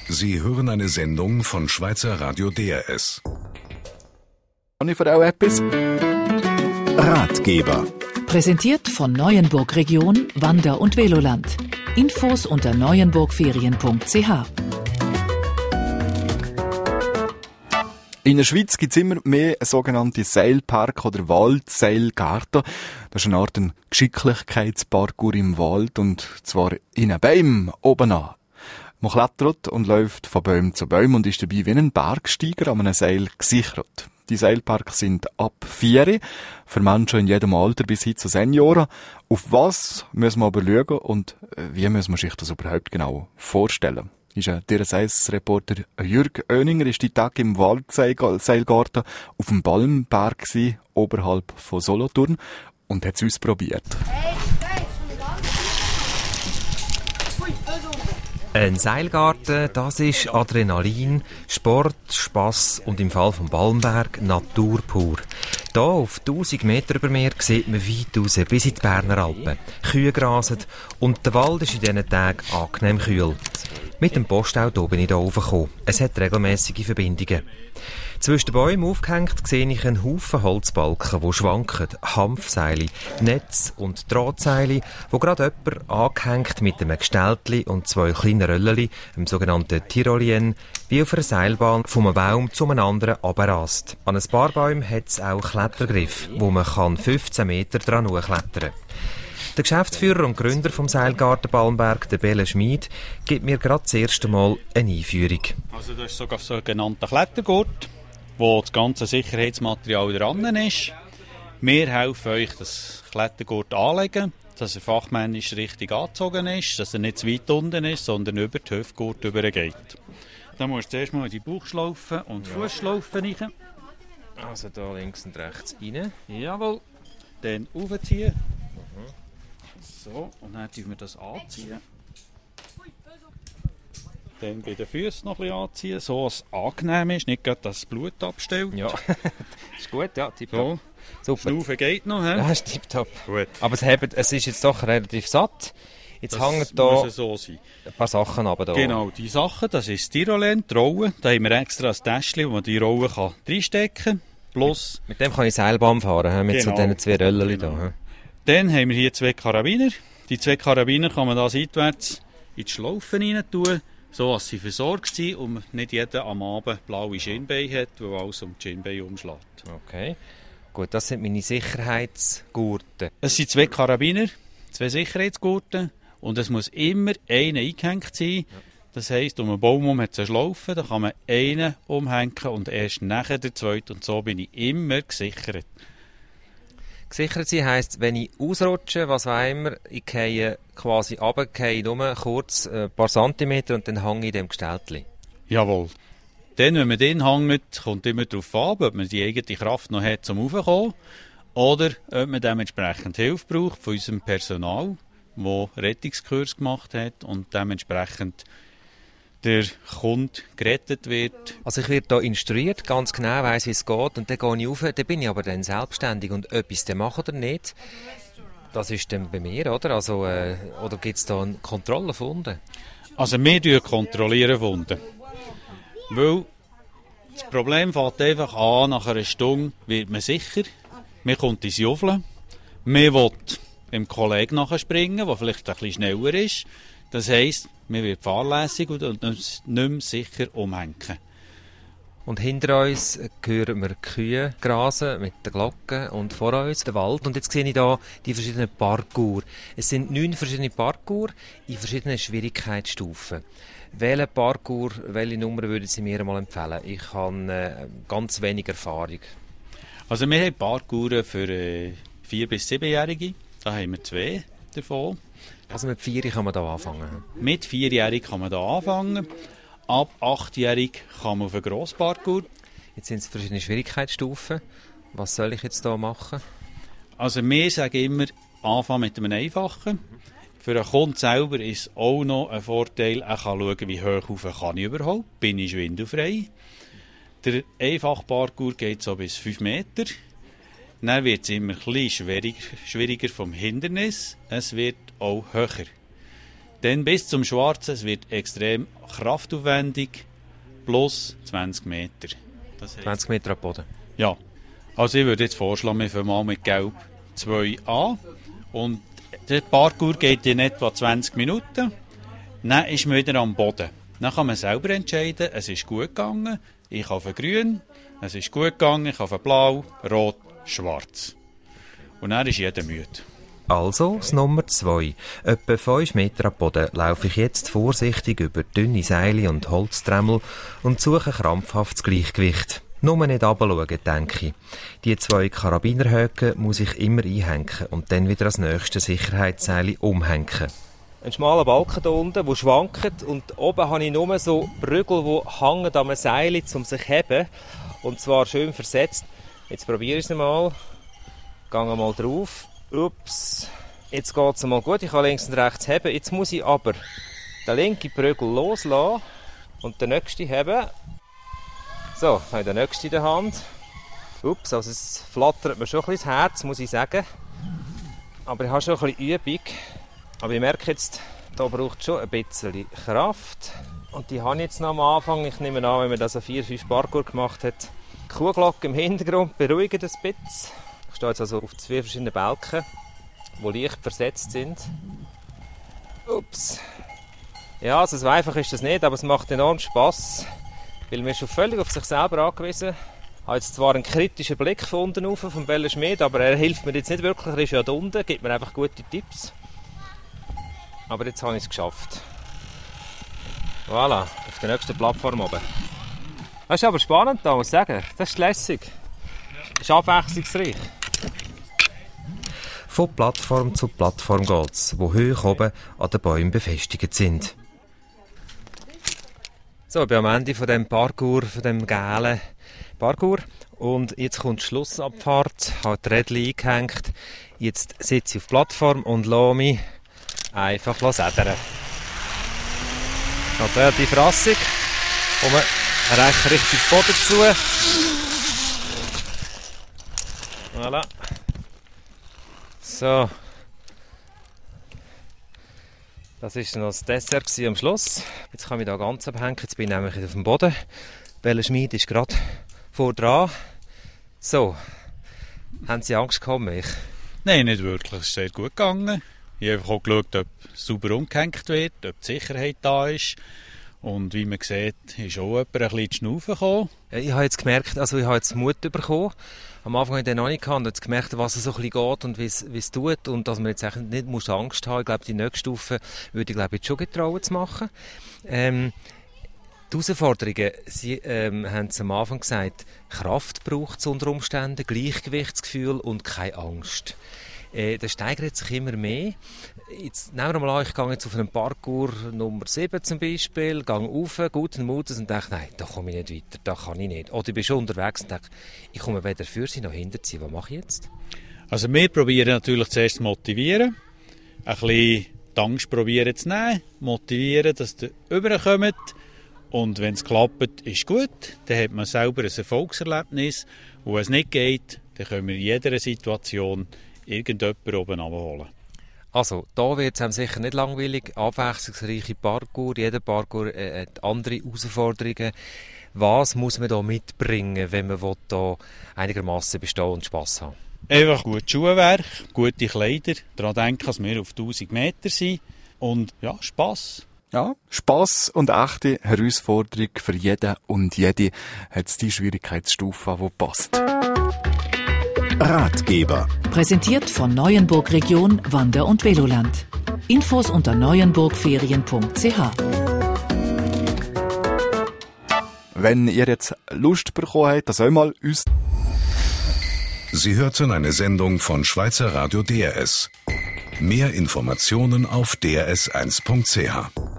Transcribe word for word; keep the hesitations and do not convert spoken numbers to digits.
Sie hören eine Sendung von Schweizer Radio D R S. Habe ich für auch etwas? Ratgeber. Präsentiert von Neuenburg Region Wander- und Veloland. Infos unter neuenburgferien punkt c h. In der Schweiz gibt es immer mehr sogenannte Seilpark oder Waldseilgarten. Das ist eine Art ein Geschicklichkeitsparcours im Wald und zwar in einem Baum oben an. Man klettert und läuft von Baum zu Baum und ist dabei wie ein Bergsteiger an einem Seil gesichert. Die Seilparks sind ab vier, für Menschen in jedem Alter bis hin zu Senioren. Auf was müssen wir aber schauen und wie müssen wir sich das überhaupt genau vorstellen? Ist ein D R S eins-Reporter Jürg Oeninger ist die Tag im Waldseilgarten auf dem Balmberg gsi, oberhalb von Solothurn, und hat es ausprobiert. Ein Seilgarten, das ist Adrenalin, Sport, Spass und im Fall vom Balmberg Natur pur. Hier auf tausend Meter über Meer sieht man weit raus bis in die Berner Alpen. Kühe grasen und der Wald ist in diesen Tagen angenehm kühl. Mit dem Postauto bin ich hier raufgekommen. Es hat regelmässige Verbindungen. Zwischen den Bäumen aufgehängt sehe ich einen Haufen Holzbalken, die schwanken, Hanfseile, Netz und Drahtseile, wo gerade jemand angehängt mit einem Gesteltli und zwei kleinen Röllchen, dem sogenannten Tyrolien, wie auf einer Seilbahn von einem Baum zu einem anderen runterrast. An ein paar Bäumen hat es auch Klettergriff, wo man kann fünfzehn Meter dran hochklettern kann. Der Geschäftsführer und Gründer vom Seilgarten Balmberg, der Belle Schmid, gibt mir gerade das erste Mal eine Einführung. Also das ist sogar so ein sogenannter Klettergurt, wo das ganze Sicherheitsmaterial dran ist. Wir helfen euch, das Klettergurt anlegen, dass er fachmännisch richtig angezogen ist, dass er nicht zu weit unten ist, sondern über die Hüftgurt übergeht. Dann musst du zuerst mal in die Bauchschlaufe und die ja. Fußschlaufe rein. Also da links und rechts rein. Jawohl. Dann aufziehen. So, und dann ziehen wir das anziehen. Dann bei den Füßen noch ein bisschen anziehen, so dass es angenehm ist, nicht gerade das Blut abstellt. Ja, ist gut, ja, tipptopp. So. Super. Schnaufen geht noch, he? Ja, ist tipptopp. Gut. Aber es, hebt, es ist jetzt doch relativ satt. Jetzt das hängen da so sein. Ein paar Sachen runter. Da. Genau, die Sachen, das ist das Tyrolien, die Rollen. Da haben wir extra ein Täschchen, wo man die Rollen kann reinstecken kann. Plus mit dem kann ich Seilbahn fahren, mit genau. so diesen zwei Röllchen genau. da. He? Dann haben wir hier zwei Karabiner. Die zwei Karabiner kann man da seitwärts in die Schlaufen rein tun, so dass sie versorgt sind und nicht jeder am Abend blaue Schienbeine hat, weil alles um die Schienbeine umschlägt. Okay, gut, das sind meine Sicherheitsgurte. Es sind zwei Karabiner, zwei Sicherheitsgurte und es muss immer einer eingehängt sein. Ja. Das heisst, um einen Baum herum hat es eine Schlaufe, da kann man einen umhängen und erst nachher der zweite und so bin ich immer gesichert. Gesichert sein heisst, wenn ich ausrutsche, was auch immer, ich gehe quasi runter, gehe nur kurz ein paar Zentimeter und dann hänge ich in dem Gesteltli. Jawohl. Dann, wenn man den hängt, kommt immer darauf an, ob man die eigene Kraft noch hat, zum Raufkommen oder ob man dementsprechend Hilfe braucht von unserem Personal, das Rettungskurs gemacht hat und dementsprechend der Kunde gerettet wird. Also ich werde hier instruiert, ganz genau weiss, wie es geht und dann gehe ich rauf, dann bin ich aber dann selbstständig und etwas dann mache oder nicht, das ist dann bei mir, oder? Also, äh, oder gibt es da eine Kontrolle von unten? Also wir kontrollieren von unten. Weil das Problem fängt einfach an, nach einer Stunde wird man sicher, man kommt ins Juffeln, man will dem Kollegen nachspringen, der vielleicht ein bisschen schneller ist. Das heisst, man wird fahrlässig und nicht mehr sicher umhängen. Und hinter uns hören wir Kühe grasen mit den Glocken und vor uns der Wald. Und jetzt sehe ich hier die verschiedenen Parcours. Es sind neun verschiedene Parcours in verschiedenen Schwierigkeitsstufen. Welchen Parcours, welche Nummer würden Sie mir mal empfehlen? Ich habe äh, ganz wenig Erfahrung. Also wir haben Parcours für äh, vier- bis siebenjährige. Da haben wir zwei davon. Also mit vier kann man da anfangen? Mit vierjährig kann man da anfangen. Ab achtjährig kann man auf einen Grossparcours. Jetzt sind es verschiedene Schwierigkeitsstufen. Was soll ich jetzt da machen? Also wir sagen immer, anfangen mit einem einfachen. Für einen Kunden selber ist auch noch ein Vorteil, er kann schauen, wie hoch rauf kann ich überhaupt, bin ich schwindelfrei. Der Einfachparcours geht so bis fünf Meter. Dann wird es immer ein bisschen schwieriger, schwieriger vom Hindernis. Es wird auch höher. Dann bis zum Schwarzen, es wird extrem kraftaufwendig, plus zwanzig Meter. Das heisst, zwanzig Meter ab Boden? Ja. Also ich würde jetzt vorschlagen, wir fangen mal mit Gelb zwei an. Und der Parkour geht in etwa zwanzig Minuten. Dann ist man wieder am Boden. Dann kann man selber entscheiden, es ist gut gegangen, ich habe grün, es ist gut gegangen, ich habe blau, rot, schwarz. Und dann ist jeder müde. Also, das Nummer zwei. Etwa fünf Meter ab Boden laufe ich jetzt vorsichtig über dünne Seile und Holztremmel und suche krampfhaft das Gleichgewicht. Nur nicht runterschauen, denke ich. Die zwei Karabinerhöcke muss ich immer einhängen und dann wieder das nächste Sicherheitsseil umhängen. Ein schmaler Balken hier unten, der schwankt, und oben habe ich nur so Brügel, die hängen an einem Seil, um sich zu heben. Und zwar schön versetzt. Jetzt probiere ich es mal. Gehe mal drauf. Ups. Jetzt geht es mal gut. Ich kann links und rechts heben. Jetzt muss ich aber den linken Brügel loslassen und den nächsten heben. So, jetzt habe ich den nächsten in der Hand. Ups, also es flattert mir schon ein bisschen das Herz, muss ich sagen. Aber ich habe schon ein bisschen Übung. Aber ich merke jetzt, da braucht es schon ein bisschen Kraft. Und die habe ich jetzt noch am Anfang. Ich nehme an, wenn man das an vier, fünf Parkour gemacht hat. Die Kuhglocke im Hintergrund beruhigt ein bisschen. Ich stehe jetzt also auf zwei verschiedenen Balken, die leicht versetzt sind. Ups. Ja, also so einfach ist das nicht, aber es macht enorm Spass. Weil man ist schon völlig auf sich selber angewiesen. Ich habe jetzt zwar einen kritischen Blick von unten rauf, vom Belle Schmied, aber er hilft mir jetzt nicht wirklich. Er ist ja da unten, gibt mir einfach gute Tipps. Aber jetzt habe ich es geschafft. Voilà, auf der nächsten Plattform oben. Das ist aber spannend, da muss ich sagen. Das ist lässig. Das ist abwechslungsreich. Von Plattform zu Plattform geht's, wo hoch oben an den Bäumen befestigt sind. So, ich bin am Ende von dem Parkour, von dem gelben Parkour. Und jetzt kommt die Schlussabfahrt, habe die Rädchen eingehängt. Jetzt sitze ich auf die Plattform und lasse mich einfach sedern. Geht relativ rassig. Komme recht richtig Boden zu. Voilà. So. Das war noch das Dessert am Schluss. Jetzt kann ich da ganz abhängen. Jetzt bin ich nämlich auf dem Boden. Belle Schmied ist gerade vor dran. So. Haben Sie Angst gehabt, mich? Nein, nicht wirklich. Es ist sehr gut gegangen. Ich habe einfach auch geschaut, ob sauber umgehängt wird, ob die Sicherheit da ist. Und wie man sieht, ist auch jemand ein bisschen zu schnaufen gekommen. Ich habe jetzt gemerkt, also ich habe jetzt Mut bekommen. Am Anfang habe ich den noch nicht gehabt und jetzt gemerkt, was es so ein bisschen geht und wie es, wie es tut. Und dass man jetzt nicht muss Angst haben muss. Ich glaube, die nächste Stufe würde ich glaube jetzt schon getrauen zu machen. Ähm, die Herausforderungen, Sie ähm, haben es am Anfang gesagt, Kraft braucht es unter Umständen, Gleichgewichtsgefühl und keine Angst. Äh, das steigert sich immer mehr. Jetzt nehmen wir mal an, ich gehe jetzt auf einen Parkour Nummer sieben zum Beispiel, gehe rauf, guten Mutes und denke, nein, da komme ich nicht weiter, da kann ich nicht. Oder ich bin schon unterwegs und denke, ich komme weder für sie noch hinter sie. Was mache ich jetzt? Also wir probieren natürlich zuerst zu motivieren, ein bisschen die Angst probieren zu nehmen, motivieren, dass ihr rüberkommt. Und wenn es klappt, ist gut, dann hat man selber ein Erfolgserlebnis. Und wenn es nicht geht, dann können wir in jeder Situation irgendjemanden oben abholen. Also, da wird es sicher nicht langweilig, abwechslungsreiche Parkour, jeder Parkour äh, hat andere Herausforderungen. Was muss man da mitbringen, wenn man da einigermaßen bestehen und Spass haben? Einfach gutes Schuhwerk, gute Kleider, daran denken, dass wir auf tausend Meter sind und ja, Spass. Ja, Spass und echte Herausforderung für jeden und jede hat es die Schwierigkeitsstufe, die passt. Ratgeber. Präsentiert von Neuenburg Region Wander- und Veloland. Infos unter neuenburgferien punkt c h. Wenn ihr jetzt Lust bekommen habt, das einmal uns... Sie hörten eine Sendung von Schweizer Radio D R S. Mehr Informationen auf d r s eins punkt c h.